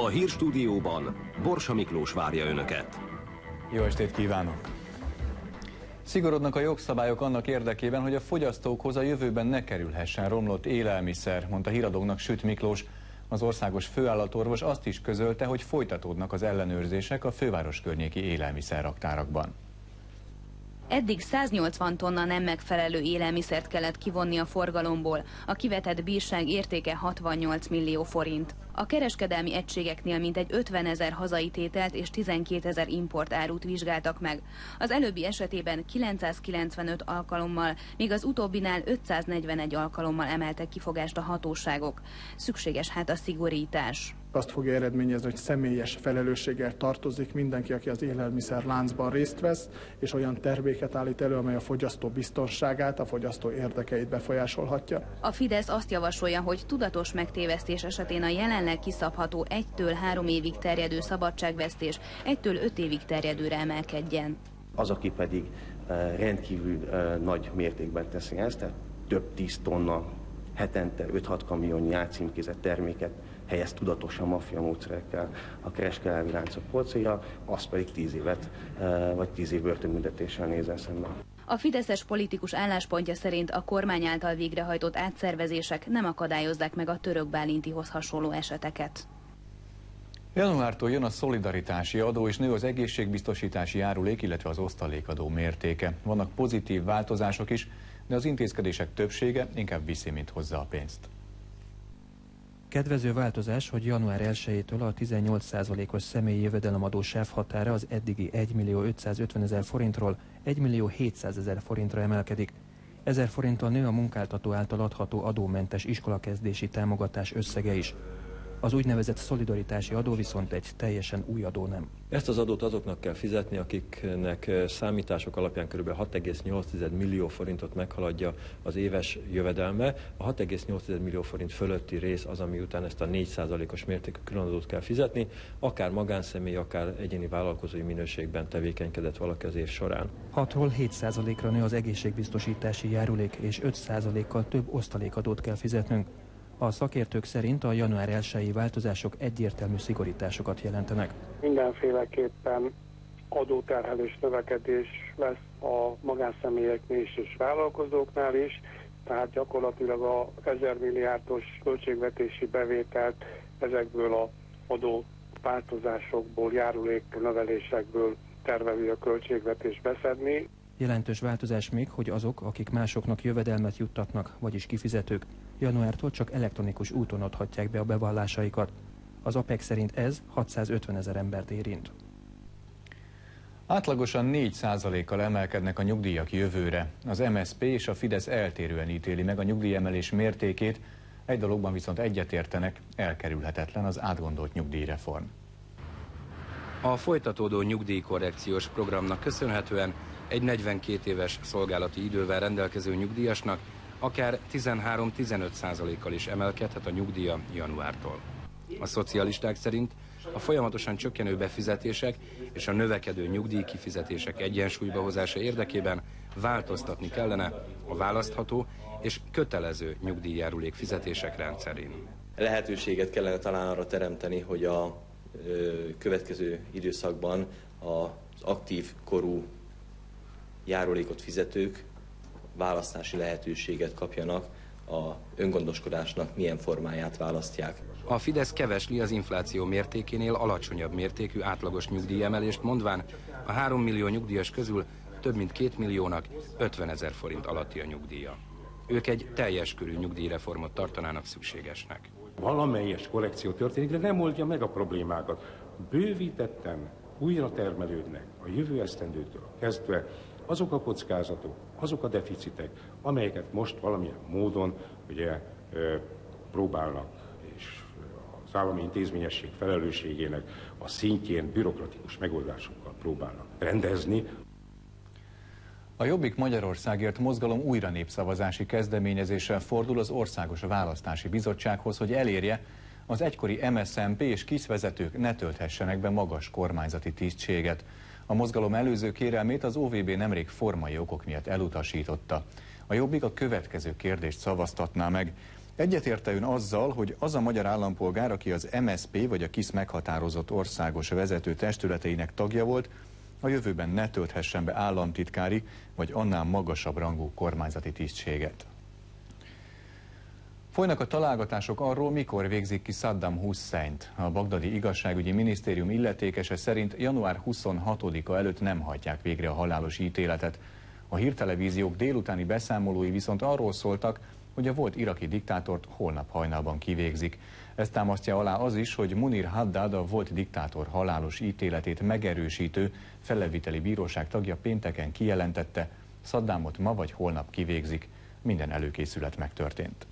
A hírstúdióban Borsa Miklós várja Önöket. Jó estét kívánok! Szigorodnak a jogszabályok annak érdekében, hogy a fogyasztókhoz a jövőben ne kerülhessen romlott élelmiszer, mondta Híradónak Süt Miklós. Az országos főállatorvos azt is közölte, hogy folytatódnak az ellenőrzések a főváros környéki élelmiszerraktárakban. Eddig 180 tonna nem megfelelő élelmiszert kellett kivonni a forgalomból. A kivetett bírság értéke 68 millió forint. A kereskedelmi egységeknél mintegy 50 000 hazai tételt és 12 000 importárut vizsgáltak meg. Az előbbi esetében 995 alkalommal, míg az utóbbinál 541 alkalommal emeltek kifogást a hatóságok. Szükséges hát a szigorítás. Azt fogja eredményezni, hogy személyes felelősséggel tartozik mindenki, aki az élelmiszer láncban részt vesz, és olyan terméket állít elő, amely a fogyasztó biztonságát, a fogyasztó érdekeit befolyásolhatja. A Fidesz azt javasolja, hogy tudatos megtévesztés esetén a jelenleg kiszabható 1-től 3 évig terjedő szabadságvesztés 1-től 5 évig terjedőre emelkedjen. Az, aki pedig rendkívül nagy mértékben teszi ezt, tehát több 10 tonna hetente 5-6 kamionnyi átcímkézett terméket helyez tudatosan maffia módszerekkel a kereskedelmi láncok polcaira, az pedig 10 évet vagy 10 év börtönbüntetéssel nézzen szemben. A fideszes politikus álláspontja szerint a kormány által végrehajtott átszervezések nem akadályozzák meg a Török Bálintihoz hasonló eseteket. Januártól jön a szolidaritási adó, és nő az egészségbiztosítási járulék, illetve az osztalékadó mértéke. Vannak pozitív változások is, de az intézkedések többsége inkább viszi, mint hozza a pénzt. Kedvező változás, hogy január 1-től a 18%-os személyi jövedelemadó sávhatára az eddigi 1.550.000 forintról 1.700.000 forintra emelkedik. 1000 forinttal nő a munkáltató által adható adómentes iskolakezdési támogatás összege is. Az úgynevezett szolidaritási adó viszont egy teljesen új adó nem. Ezt az adót azoknak kell fizetni, akiknek számítások alapján kb. 6,8 millió forintot meghaladja az éves jövedelme. A 6,8 millió forint fölötti rész az, ami után ezt a 4%-os mértékű különadót kell fizetni, akár magánszemély, akár egyéni vállalkozói minőségben tevékenykedett valaki az év során. 6-ról 7%-ra nő az egészségbiztosítási járulék, és 5%-kal több osztalékadót kell fizetnünk. A szakértők szerint a január 1-i változások egyértelmű szigorításokat jelentenek. Mindenféleképpen adóterhelés növekedés lesz a magánszemélyeknél is és vállalkozóknál is, tehát gyakorlatilag a 1000 milliárdos költségvetési bevételt ezekből az adó változásokból, járulék növelésekből tervezi a költségvetés beszedni. Jelentős változás még, hogy azok, akik másoknak jövedelmet juttatnak, vagyis kifizetők, januártól csak elektronikus úton adhatják be a bevallásaikat. Az APEC szerint ez 650.000 embert érint. Átlagosan 4%-kal emelkednek a nyugdíjak jövőre. Az MSZP és a Fidesz eltérően ítéli meg a nyugdíjemelés mértékét, egy dologban viszont egyetértenek, elkerülhetetlen az átgondolt nyugdíjreform. A folytatódó nyugdíjkorrekciós programnak köszönhetően egy 42 éves szolgálati idővel rendelkező nyugdíjasnak akár 13-15%-kal is emelkedhet a nyugdíja januártól. A szocialisták szerint a folyamatosan csökkenő befizetések és a növekedő nyugdíjkifizetések egyensúlyba hozása érdekében változtatni kellene a választható és kötelező nyugdíjjárulék fizetések rendszerén. Lehetőséget kellene talán arra teremteni, hogy a következő időszakban az aktív korú járulékot fizetők választási lehetőséget kapjanak, a öngondoskodásnak milyen formáját választják. A Fidesz kevesli az infláció mértékénél alacsonyabb mértékű átlagos nyugdíjemelést, mondván a 3 millió nyugdíjas közül több mint 2 milliónak 50 000 forint alatti a nyugdíja. Ők egy teljes körű nyugdíjreformot tartanának szükségesnek. Valamelyes korrekció történik, de nem oldja meg a problémákat. Bővítetten újra termelődnek a jövő esztendőtől kezdve azok a kockázatok, azok a deficitek, amelyeket most valamilyen módon ugye próbálnak, és az állami intézményesség felelősségének a szintjén bürokratikus megoldásokkal próbálnak rendezni. A Jobbik Magyarországért mozgalom újra népszavazási kezdeményezéssel fordul az Országos Választási Bizottsághoz, hogy elérje, az egykori MSZNP és KISZ vezetők ne tölthessenek be magas kormányzati tisztséget. A mozgalom előző kérelmét az OVB nemrég formai okok miatt elutasította. A Jobbik a következő kérdést szavaztatná meg. Egyetérte ön azzal, hogy az a magyar állampolgár, aki az MSZP vagy a KISZ meghatározott országos vezető testületeinek tagja volt, a jövőben ne tölthessen be államtitkári vagy annál magasabb rangú kormányzati tisztséget. Folynak a találgatások arról, mikor végzik ki Saddam Husseint. A bagdadi igazságügyi minisztérium illetékese szerint január 26-a előtt nem hajtják végre a halálos ítéletet. A hírtelevíziók délutáni beszámolói viszont arról szóltak, hogy a volt iraki diktátort holnap hajnalban kivégzik. Ezt támasztja alá az is, hogy Munir Haddad, a volt diktátor halálos ítéletét megerősítő felelviteli bíróság tagja pénteken kijelentette, Saddamot ma vagy holnap kivégzik. Minden előkészület megtörtént.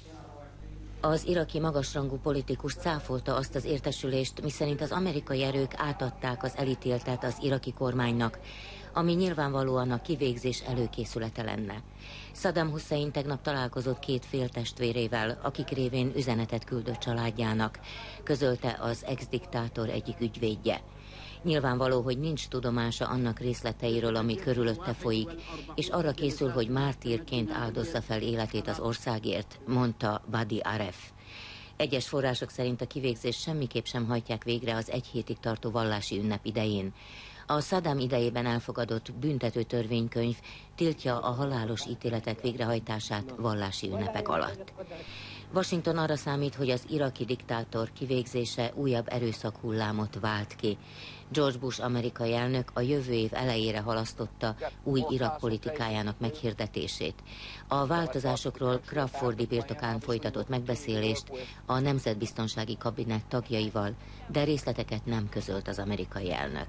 Az iraki magasrangú politikus cáfolta azt az értesülést, miszerint az amerikai erők átadták az elítéltet az iraki kormánynak, ami nyilvánvalóan a kivégzés előkészülete lenne. Saddam Hussein tegnap találkozott két féltestvérével, akik révén üzenetet küldött családjának, közölte az ex-diktátor egyik ügyvédje. Nyilvánvaló, hogy nincs tudomása annak részleteiről, ami körülötte folyik, és arra készül, hogy mártírként áldozza fel életét az országért, mondta Badi Aref. Egyes források szerint a kivégzést semmiképp sem hajtják végre az egy hétig tartó vallási ünnep idején. A Saddam idejében elfogadott büntető törvénykönyv tiltja a halálos ítéletek végrehajtását vallási ünnepek alatt. Washington arra számít, hogy az iraki diktátor kivégzése újabb erőszakhullámot vált ki. George Bush amerikai elnök a jövő év elejére halasztotta új Irak politikájának meghirdetését. A változásokról Crawfordi birtokán folytatott megbeszélést a Nemzetbiztonsági Kabinet tagjaival, de részleteket nem közölt az amerikai elnök.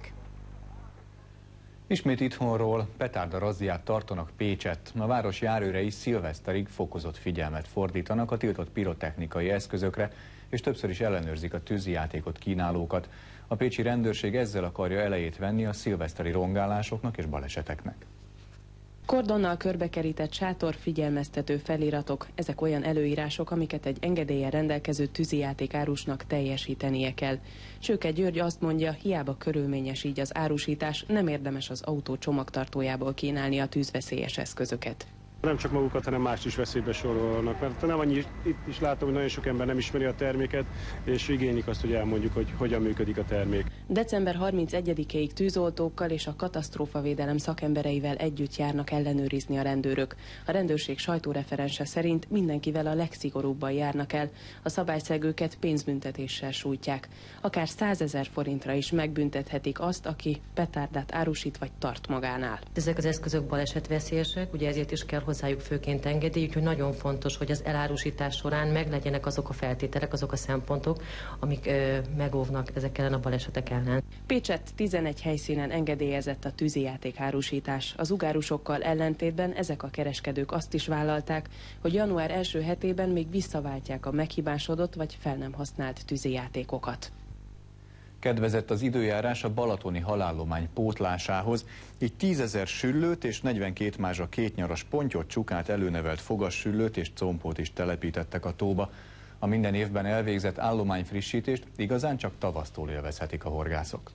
Ismét itthonról petárda razziát tartanak Pécsett. A város járőrei szilveszterig fokozott figyelmet fordítanak a tiltott pirotechnikai eszközökre, és többször is ellenőrzik a tűzijátékot kínálókat. A pécsi rendőrség ezzel akarja elejét venni a szilveszteri rongálásoknak és baleseteknek. Kordonnal körbekerített sátor, figyelmeztető feliratok, ezek olyan előírások, amiket egy engedéllyel rendelkező tűzijáték árusnak teljesítenie kell. Sőke György azt mondja, hiába körülményes így az árusítás, nem érdemes az autó csomagtartójából kínálni a tűzveszélyes eszközöket. Nem csak magukat, hanem mást is veszélybe sorolnak, mert nem annyi, itt is látom, hogy nagyon sok ember nem ismeri a terméket, és igénylik azt, hogy elmondjuk, hogy hogyan működik a termék. December 31-ig tűzoltókkal és a katasztrófavédelem szakembereivel együtt járnak ellenőrizni a rendőrök. A rendőrség sajtóreferense szerint mindenkivel a legszigorúbban járnak el, a szabályszegőket pénzbüntetéssel sújtják. Akár 100 000 forintra is megbüntethetik azt, aki petárdát árusít vagy tart magánál. Ezek az eszközök balesetveszélyesek, ugye ezért is kell hozzájuk főként engedély, úgyhogy nagyon fontos, hogy az elárusítás során meglegyenek azok a feltételek, azok a szempontok, amik megóvnak ezek ellen a balesetek ellen. Pécsett 11 helyszínen engedélyezett a tűzijáték árusítás. Az ugárusokkal ellentétben ezek a kereskedők azt is vállalták, hogy január első hetében még visszaváltják a meghibásodott vagy fel nem használt tűzijátékokat. Kedvezett az időjárás a balatoni halállomány pótlásához, így 10 000 süllőt és 42 mázsa kétnyaras pontyot, csukát, előnevelt fogassüllőt és combót is telepítettek a tóba. A minden évben elvégzett állományfrissítést igazán csak tavasztól élvezhetik a horgászok.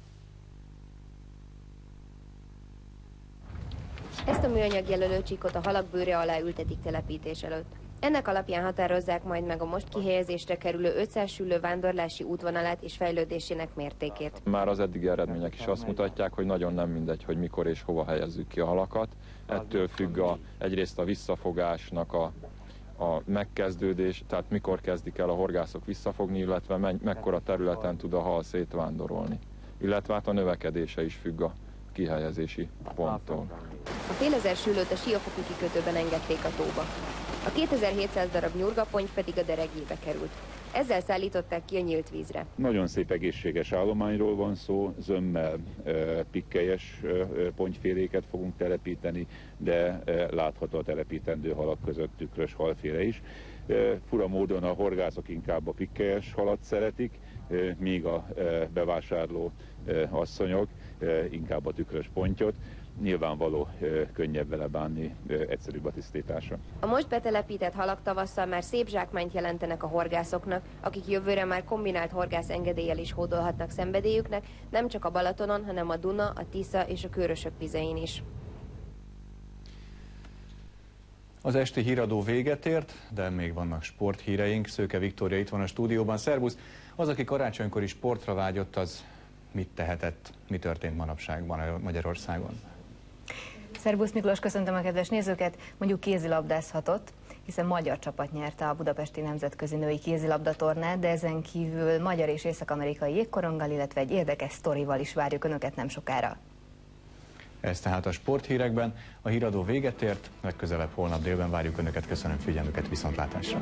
Ezt a műanyag jelölőcsíkot a halak bőre alá ültetik telepítés előtt. Ennek alapján határozzák majd meg a most kihelyezésre kerülő 500 süllő vándorlási útvonalát és fejlődésének mértékét. Már az eddigi eredmények is azt mutatják, hogy nagyon nem mindegy, hogy mikor és hova helyezzük ki a halakat. Ettől függ egyrészt a visszafogásnak a megkezdődés, tehát mikor kezdik el a horgászok visszafogni, illetve mekkora területen tud a hal szétvándorolni. Illetve hát a növekedése is függ a kihelyezési ponttól. A fél ezer süllőt a Siófoki kikötőben engedték a tóba. A 2700 darab nyurgaponty pedig a deregébe került. Ezzel szállították ki a nyílt vízre. Nagyon szép egészséges állományról van szó, zömmel pikkelyes pontyféléket fogunk telepíteni, de látható a telepítendő halak között tükrös halféle is. Fura módon a horgászok inkább a pikkelyes halat szeretik, míg a bevásárló asszonyok inkább a tükrös pontyot. Nyilvánvaló könnyebb vele bánni, egyszerűbb a tisztítása. A most betelepített halak tavasszal már szép zsákmányt jelentenek a horgászoknak, akik jövőre már kombinált horgász engedéllyel is hódolhatnak szenvedélyüknek, nem csak a Balatonon, hanem a Duna, a Tisza és a Kőrösök vizein is. Az esti híradó véget ért, de még vannak sporthíreink. Szőke Viktória itt van a stúdióban. Szervusz! Az, aki karácsonykori sportra vágyott, az mit tehetett? Mi történt manapságban Magyarországon? Szervusz Miklós, köszöntöm a kedves nézőket! Mondjuk kézilabdázhatott, hiszen magyar csapat nyerte a budapesti nemzetközi női kézilabdatornát, de ezen kívül magyar és észak-amerikai jégkoronggal, illetve egy érdekes sztorival is várjuk Önöket nem sokára. Ez tehát a sporthírekben. A híradó véget ért, legközelebb holnap délben várjuk Önöket. Köszönöm figyelmüket, viszontlátásra!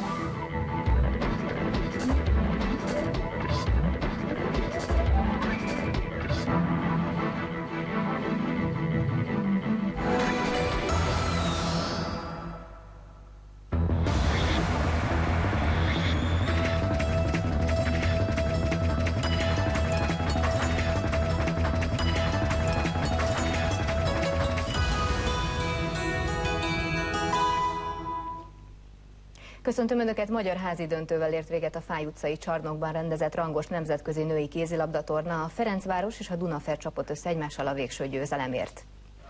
Köszöntöm Önöket, magyar házi döntővel ért véget a Fáy utcai csarnokban rendezett rangos nemzetközi női kézilabdatorna. A Ferencváros és a Dunafer csapott össze egymással a végső győzelemért.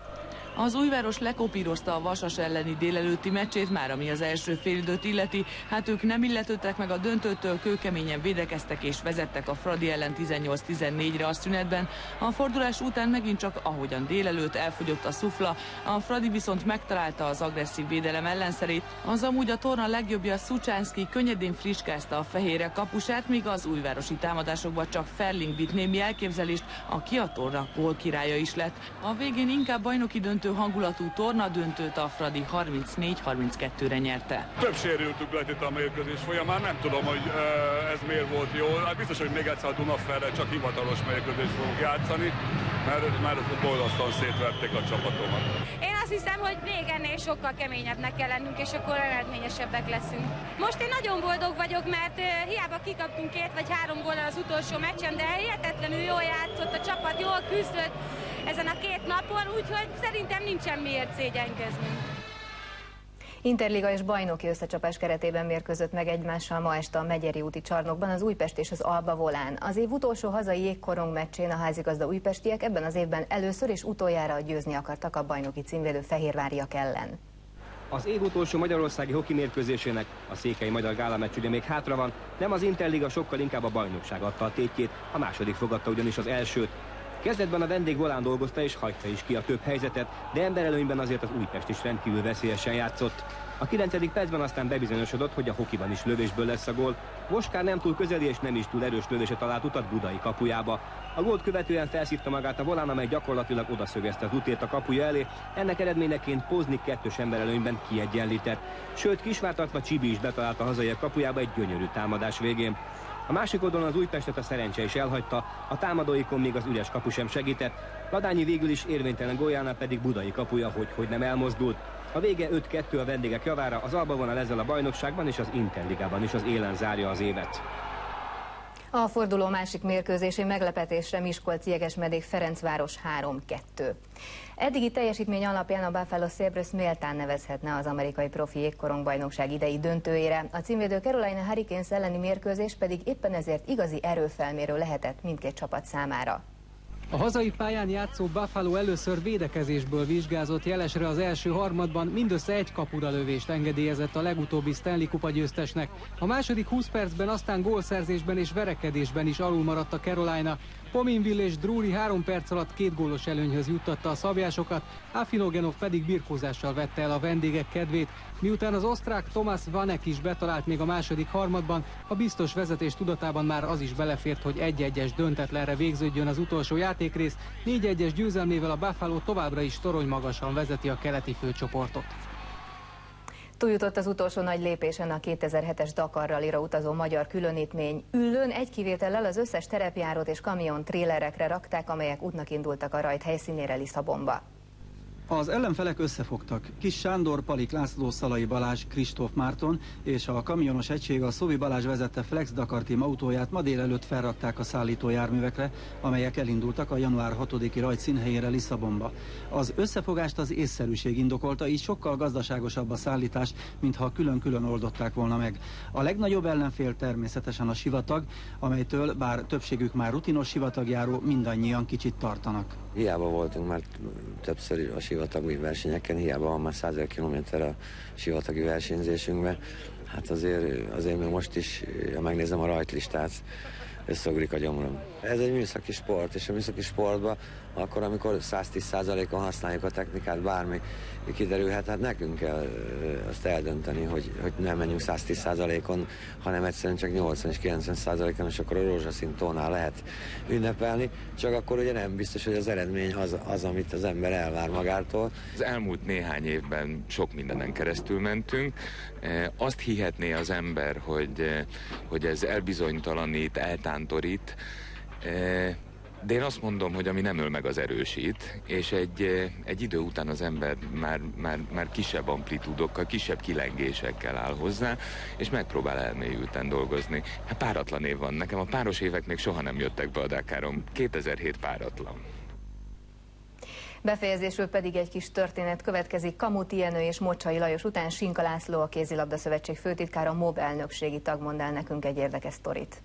Az Újváros lekopírozta a Vasas elleni délelőtti meccsét, már ami az első félidőt illeti. Hát ők nem illetődtek meg a döntőtől, kőkeményen védekeztek és vezettek a Fradi ellen 18-14-re a szünetben. A fordulás után megint csak ahogyan délelőtt elfogyott a szufla, a Fradi viszont megtalálta az agresszív védelem ellenszerét. Az amúgy a torna legjobbja Szucsánszky könnyedén friskázta a fehérre kapusát, míg az újvárosi támadásokban csak Ferling vitt némi elképzelést, aki a torna gólkirálya is lett. A végén inkább bajnoki döntő hangulatú torna döntőt a Fradi 34-32-re nyerte. Több sérültük lett itt a mérkőzés folyamán, nem tudom, hogy ez miért volt jó. Hát biztos, hogy még egyszer a Dunaferre csak hivatalos mérkőzést fogunk játszani, mert már borzasztóan szétverték a csapatomat. Én azt hiszem, hogy még ennél sokkal keményebbnek kell lennünk, és akkor eredményesebbek leszünk. Most én nagyon boldog vagyok, mert hiába kikaptunk 2 vagy 3 góllal az utolsó meccsen, de hihetetlenül jól játszott a csapat, jól küzdött ezen a 2 napon, úgyhogy szerintem nincsen miért szégyenkeznünk. Interliga és bajnoki összecsapás keretében mérkőzött meg egymással ma este a Megyeri úti csarnokban az Újpest és az Alba Volán. Az év utolsó hazai jégkorong meccsén a házigazda újpestiek ebben az évben először és utoljára győzni akartak a bajnoki címvédő fehérváriak ellen. Az év utolsó magyarországi hoki mérkőzésének a székely magyar gálameccs ugye még hátra van, nem az Interliga, sokkal inkább a bajnokság adta a tétjét, a második fogadta ugyanis az elsőt. Kezdetben a vendég Volán dolgozta és hagyta is ki a több helyzetet, de emberelőnyben azért az Újpest is rendkívül veszélyesen játszott. A 9. percben aztán bebizonyosodott, hogy a hokiban is lövésből lesz a gól. Voskár nem túl közeli és nem is túl erős lövése talált utat Budai kapujába. A gólt követően felszívta magát a Volán, amely gyakorlatilag odaszögezte az utért a kapuja elé. Ennek eredményeként Poznik 2-s emberelőnyben kiegyenlített. Sőt, kisvártatva Csibi is betalált a hazaiak kapujába egy gyönyörű támadás végén. A másik oldalon az Újpestet a szerencse is elhagyta, a támadóikon még az üres kapu sem segített. Ladányi végül is érvénytelen góljánál pedig Budai kapuja hogy nem elmozdult. A vége 5-2 a vendégek javára, az Alba vonal ezzel a bajnokságban és az Interligában is az élen zárja az évet. A forduló másik mérkőzésén meglepetésre Miskolc-Jegesmedék Ferencváros 3-2. Eddigi teljesítmény alapján a Buffalo Sabres méltán nevezhetne az amerikai profi jégkorongbajnokság idei döntőjére. A címvédő Carolina Hurricanes elleni mérkőzés pedig éppen ezért igazi erőfelmérő lehetett mindkét csapat számára. A hazai pályán játszó Buffalo először védekezésből vizsgázott jelesre az első harmadban, mindössze 1 kapura lövést engedélyezett a legutóbbi Stanley Kupa győztesnek. A második 20 percben aztán gólszerzésben és verekedésben is alul maradt a Carolina. Pominville és Drury 3 perc alatt 2 gólos előnyhöz juttatta a szabjásokat, Afinogenov pedig birkózással vette el a vendégek kedvét. Miután az osztrák Tomáš Vanek is betalált még a második harmadban, a biztos vezetés tudatában már az is belefért, hogy 1-1-es döntetlenre végződjön az utolsó játékrész. 4-1-es győzelmével a Buffalo továbbra is torony magasan vezeti a keleti főcsoportot. Túljutott az utolsó nagy lépésen a 2007-es Dakar Rallyra utazó magyar különítmény. Üllőn egy kivétellel az összes terepjárót és kamion trélerekre rakták, amelyek útnak indultak a rajt helyszínére Lisszabonba. Az ellenfelek összefogtak. Kis Sándor, Palik László, Szalai Balázs, Kristóf Márton és a kamionos egység a Szovi Balázs vezette Flex Dakar Team autóját ma délelőtt felrakták a szállító járművekre, amelyek elindultak a január 6-i rajt színhelyére Lisszabonba. Az összefogást az észszerűség indokolta, így sokkal gazdaságosabb a szállítás, mintha külön-külön oldották volna meg. A legnagyobb ellenfél természetesen a sivatag, amelytől bár többségük már rutinos sivatagjáró, mindannyian kicsit tartanak. Hiába voltunk már többször a sivatagi versenyeken, hiába van már 100 000 kilométer a sivatagi versenyzésünkben. Hát azért még most is, ha megnézem a rajtlistát, összeugrik a gyomrom. Ez egy műszaki sport, és a műszaki sportban akkor, amikor 110%-on használjuk a technikát, bármi kiderülhet, hát nekünk kell azt eldönteni, hogy nem menjünk 110%-on, hanem egyszerűen csak 80 és 90%-on, és akkor a rózsaszín tónál lehet ünnepelni, csak akkor ugye nem biztos, hogy az eredmény az, amit az ember elvár magától. Az elmúlt néhány évben sok mindenen keresztül mentünk. Azt hihetné az ember, hogy ez elbizonytalanít, eltántorít, de én azt mondom, hogy ami nem öl meg, az erősít, és egy idő után az ember már kisebb amplitúdokkal, kisebb kilengésekkel áll hozzá, és megpróbál elmélyülten dolgozni. Hát páratlan év van. Nekem a páros évek még soha nem jöttek be a Dakaron. 2007 páratlan. Befejezésről pedig egy kis történet következik. Kamuti Jenő és Mocsai Lajos után Sinka László, a Kézilabda Szövetség főtitkára, MOB elnökségi tag mond el nekünk egy érdekes sztorit.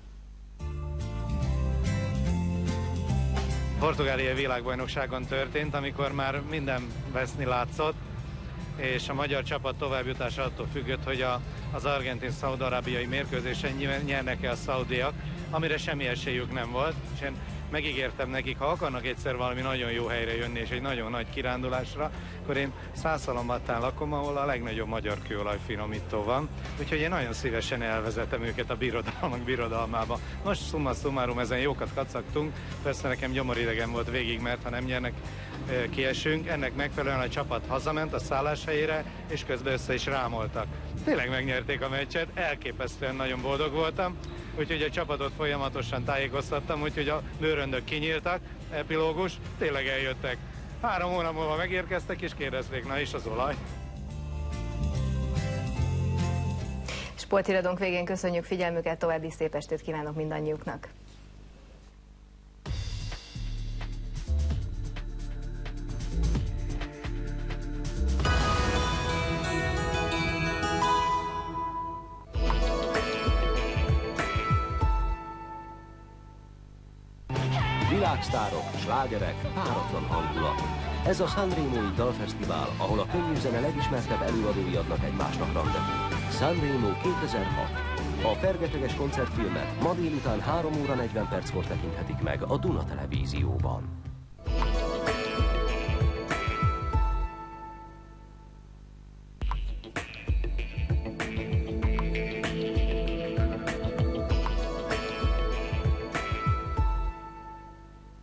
Portugáliai világbajnokságon történt, amikor már minden veszni látszott, és a magyar csapat továbbjutása attól függött, hogy az argentin-szaudarábiai mérkőzésen nyernek-e a szaudiak, amire semmi esélyük nem volt, és én megígértem nekik, ha akarnak egyszer valami nagyon jó helyre jönni, és egy nagyon nagy kirándulásra, akkor én Szászhalombattán lakom, ahol a legnagyobb magyar kőolajfinomító van, úgyhogy én nagyon szívesen elvezetem őket a birodalmak birodalmába. Most summa summarum, ezen jókat kacagtunk, persze nekem gyomoridegen volt végig, mert ha nem nyernek, kiesünk. Ennek megfelelően a csapat hazament a szálláshelyére, és közben össze is rámoltak. Tényleg megnyerték a meccset, elképesztően nagyon boldog voltam, úgyhogy a csapatot folyamatosan tájékoztattam, úgyhogy a lőröndök kinyíltak, epilógus, tényleg eljöttek. 3 hónap múlva megérkeztek, és kérdezték, na is az olaj. Sporthíradónk végén köszönjük figyelmüket, további szép estét kívánok mindannyiuknak. Világsztárok, slágerek, páratlan hangulat. Ez a Sanremo-i dalfesztivál, ahol a könnyű zene legismertebb előadói adnak egymásnak randevút. Sanremo 2006. A fergeteges koncertfilmet ma délután 3 óra 40 perckor tekinthetik meg a Duna Televízióban.